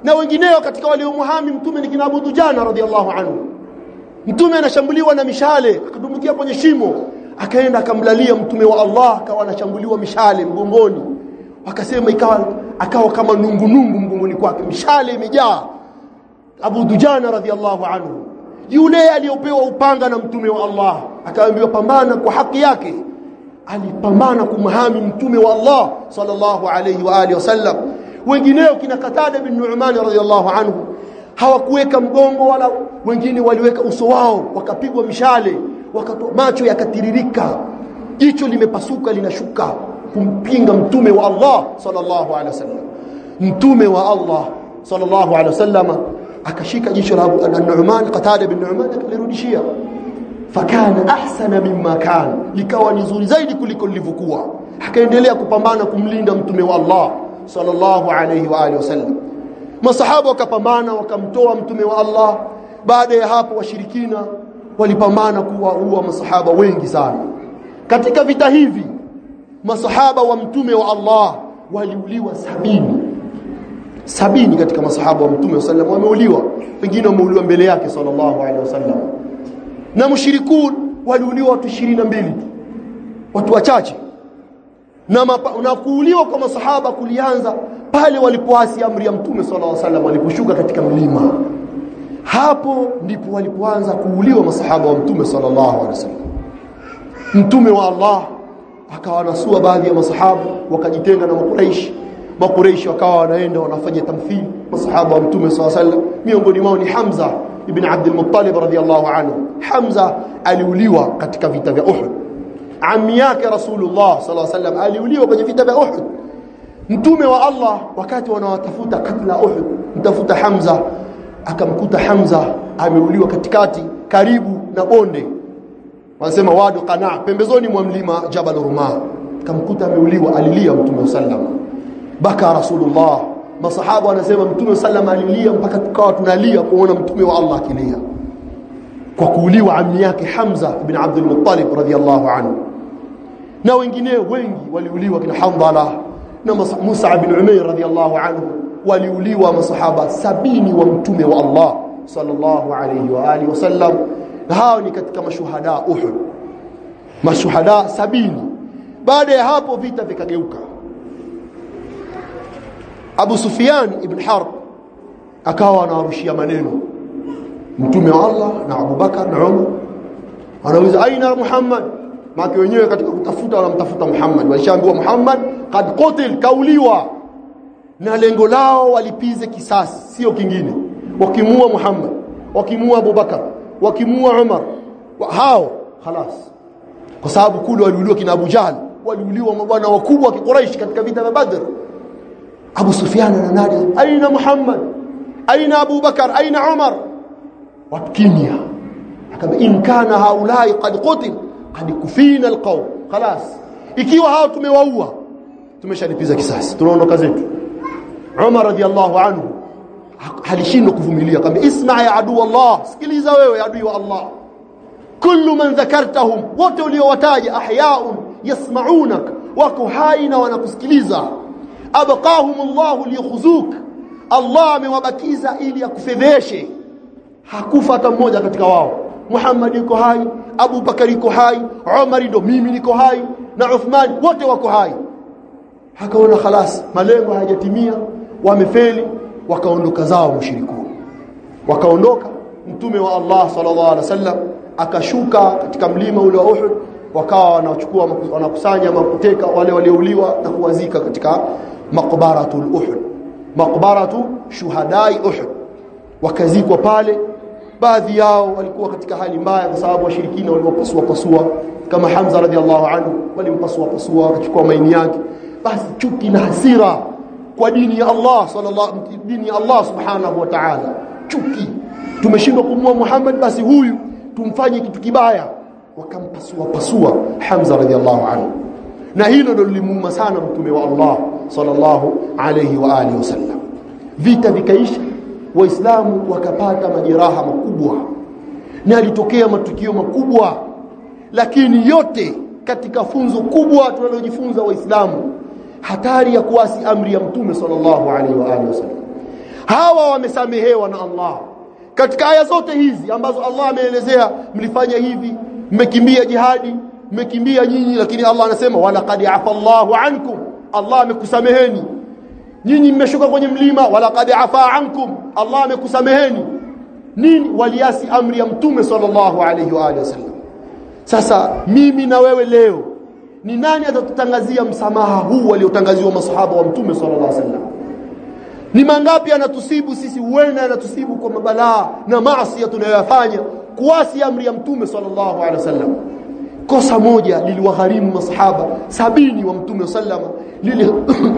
na wengineo katika waliomuhami mtume ni kina Abu Dujana radhiallahu anhu. Mtume anashambuliwa na mishale, akadumbukia kwenye shimo, akaenda akamlalia mtume wa Allah, akawa anashambuliwa mishale mgongoni. Akasema ikawa akawa kama nungu nungu mgongoni kwake, mishale imejaa. Abu Dujana radhiallahu anhu, yule aliyopewa upanga na mtume wa Allah, akaambiwa pambana kwa haki yake, alipambana kumhami mtume wa Allah sallallahu alayhi wa alihi wasallam. Wengineo kina Qatada bin Nu'man radhiallahu anhu hawakuweka mgongo, wala wengine waliweka uso wao, wakapigwa mishale, wakatoa macho yakatiririka, jicho limepasuka linashuka, kumpinga mtume wa Allah sallallahu alaihi wasallam. Mtume wa Allah sallallahu alaihi wasallam akashika jicho la Nu'man, Qatada bin Nu'man, akalirudishia, fakana ahsana mimma kana, likawa ni zuri zaidi kuliko lilivyokuwa. Akaendelea kupambana kumlinda mtume wa Allah sallallahu alaihi wa alihi wasallam. Masahaba wakapambana wakamtoa mtume wa Allah. Baada ya hapo washirikina walipambana kuwaua masahaba wengi sana. Katika vita hivi masahaba wa mtume wa Allah waliuliwa sabini. Sabini katika masahaba wa mtume sallallahu wameuliwa, wengine wameuliwa mbele yake sallallahu alaihi wasallam. Na mushrikun waliuliwa watu ishirini na mbili, watu wachache. Na, na kuuliwa kwa masahaba kulianza pale walipoasi amri ya mtume sallallahu alaihi wasallam, waliposhuka katika mlima. Hapo ndipo walipoanza kuuliwa masahaba wa mtume sallallahu alaihi wasallam. Mtume wa Allah akawa anasua baadhi ya masahaba, wakajitenga na Makuraishi. Makuraishi wakawa wanaenda wanafanya tamthili masahaba wa mtume sallallahu alaihi wasallam. Miongoni mwao ni Hamza ibn Abdul Muttalib radhiyallahu anhu. Hamza aliuliwa katika vita vya Uhud. Ammi yake Rasulullah sallallahu alaihi wasallam aliuliwa kwenye vita vya Uhud. Mtume wa Allah wakati wanawatafuta katla Uhud, mtafuta Hamza, akamkuta Hamza ameuliwa katikati karibu na bonde, wanasema wadu Qana, pembezoni mwa mlima Jabal Ruma. Akamkuta ameuliwa, alilia mtume sallam, baka Rasulullah. Masahaba wanasema mtume sallam alilia mpaka tukawa tunalia kuona mtume wa Allah akilia kwa kuuliwa ammi yake Hamza ibn Abdul Muttalib radhiyallahu anhu. Na wengine wengi waliuliwa, kina Hamdala na Musa ibn Umair radhiyallahu anhu, waliuliwa masahaba sabini wa mtume wa Allah sallallahu alayhi wa alihi wasallam. Na hao ni katika mashuhada Uhud, mashuhada sabini. Baada ya hapo vita vikageuka. Abu Sufyan ibn Harb akawa anawarushia maneno mtume wa Allah na Abu Bakar na Umar, anauliza aina Muhammad, maki wenyewe katika kutafuta wanamtafuta Muhammad, walishaambiwa Muhammad kad qutil, kauliwa. Na lengo lao walipize kisasi, sio kingine. Wakimua Muhammad, wakimua Abu Bakar, wakimua Umar, hao خلاص. Kwa sababu kule waliuliwa kina Abu Jahl, waliuliwa mabwana wakubwa wa Quraysh katika vita vya Badr. Abu Sufyan ananadi aina Muhammad, aina Abu Bakar, aina Umar, wakimya. Akamwambia in kana haulai qad qutil qad kufina alqawm, خلاص, ikiwa hao tumewaua tumeshalipiza kisasi, tunaondoka zetu. Umar radhiyallahu anhu halishindwa kuvumilia, akamwambia isma ya adu Allah, sikiliza wewe adui wa Allah, kullu man dhakartahum, wote uliowataja ahyaun yasma'unak, wako hai na wanakusikiliza. Abqahum Allah liyakhuzuk, Allah amewabakiza ili akufedheshe. Hakufa hata mmoja katika wao. Muhammad yuko hai, Abu Bakar yuko hai, Umar ndo mimi niko hai, na Uthman, wote wako hai. Hakaona خلاص malengo hayajatimia, wamefeli, wakaondoka zao mushrikun. Wakaondoka, mtume wa Allah sallallahu alaihi wasallam akashuka katika mlima ule wa Uhud, wakawa wanachukua wanakusanya makuteka wale waliouliwa na kuwazika katika maqbaratul Uhud, maqbaratu shuhadai Uhud, wakazikwa pale. Baadhi yao walikuwa katika hali mbaya kwa sababu washirikina waliwapasua pasua, kama Hamza radhiallahu anhu walimpasua pasua wakachukua maini yake. Basi chuki na hasira kwa dini ya Allah sallallahu dini ya Allah subhanahu wa ta'ala, chuki, tumeshindwa kumua Muhammad, basi huyu tumfanye kitu kibaya, wakampasua pasua Hamza radhiallahu anhu. Na hilo ndio lilimuuma sana mtume wa Allah sallallahu alayhi wa alihi wasallam. Vita vikaisha, waislamu wakapata majeraha makubwa na alitokea matukio makubwa, lakini yote katika funzo kubwa tunalojifunza waislamu, hatari ya kuasi amri ya mtume sallallahu alaihi wa alihi wasallam, hawa wamesamehewa na Allah. Katika aya zote hizi ambazo Allah ameelezea mlifanya hivi, mmekimbia jihadi, mmekimbia nyinyi, lakini Allah anasema wala qad afa Allahu ankum, Allah amekusameheni. Nyinyi mmeshuka kwenye mlima, wala qad afa ankum, Allah amekusameheni. Nini? Waliasi amri ya Mtume sallallahu alayhi wa alihi wasallam. Sasa mimi na wewe leo, ni nani atatutangazia msamaha huu waliotangaziwa masahaba wa Mtume sallallahu alayhi wasallam? Ni mangapi anatusibu sisi? Huenda anatusibu kwa mabalaa na maasi tunayoyafanya, kuasi amri ya Mtume sallallahu alaihi wasallam. Kosa moja liliwagharimu masahaba sabini wa Mtume sallallahu lili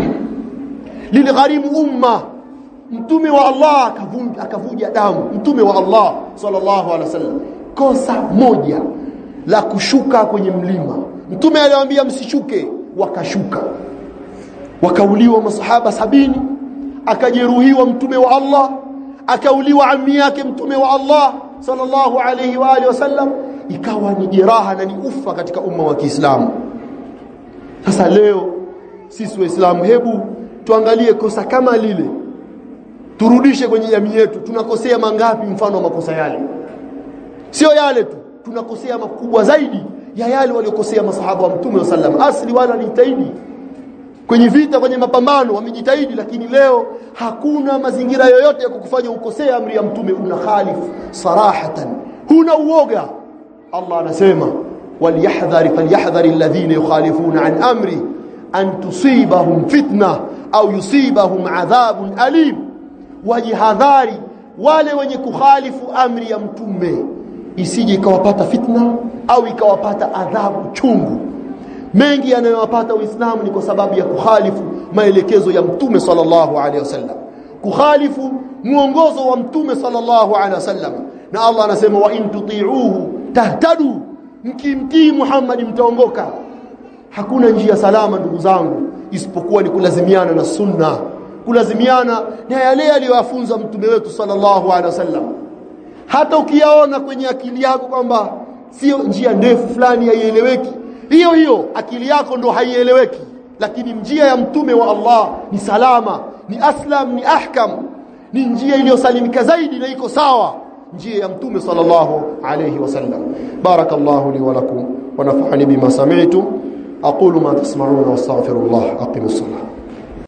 liligharimu umma. Mtume wa Allah akavuja akavuja damu, Mtume wa Allah sallallahu alaihi wasallam. Kosa moja la kushuka kwenye mlima. Mtume aliwaambia msishuke, wakashuka. Wakauliwa masahaba sabini. Akajeruhiwa Mtume wa Allah, akauliwa ammi yake Mtume wa Allah sallallahu alayhi wa alihi wasallam. Ikawa ni jeraha na ni ufa katika umma wa Kiislamu. Sasa leo sisi Waislamu, hebu tuangalie kosa kama lile, turudishe kwenye jamii yetu. Tunakosea mangapi mfano wa makosa yale? Sio yale tu, tunakosea makubwa zaidi ya yale waliokosea masahaba wa Mtume sallallahu alayhi wasallam. Asli wala nitaidi kwenye vita, kwenye mapambano wamejitahidi, lakini leo hakuna mazingira yoyote ya kukufanya ukosea amri ya Mtume. Una khalifu sarahatan, huna uoga. Allah anasema waliyahdhari falyahdhari alladhina yukhalifuna an amri an tusibahum fitna au yusibahum adhabun alim. Wajihadhari wale wenye kukhalifu amri ya Mtume, isije ikawapata fitna au ikawapata adhabu chungu. Mengi yanayowapata Uislamu ni kwa sababu ya kukhalifu maelekezo ya Mtume sallallahu alaihi wasallam, kukhalifu muongozo wa Mtume sallallahu alaihi wasallam. Na Allah anasema wa in tuti'uhu tahtadu, mkimtii Muhammad mtaongoka. Hakuna njia salama ndugu zangu isipokuwa ni kulazimiana na sunna, kulazimiana na yale aliyowafunza Mtume wetu sallallahu alaihi wasallam. Hata ukiyaona kwenye akili yako kwamba sio njia ndefu fulani haieleweki, hiyo hiyo akili yako ndo haieleweki, lakini njia ya Mtume wa Allah ni salama, ni aslam, ni ahkam, ni njia iliyosalimika zaidi na iko sawa, njia ya Mtume sallallahu alayhi wasallam. Barakallahu li wa lakum wa nafa'ani bima sami'tum. aqulu ma tasma'un wa astaghfirullah. aqimus salah.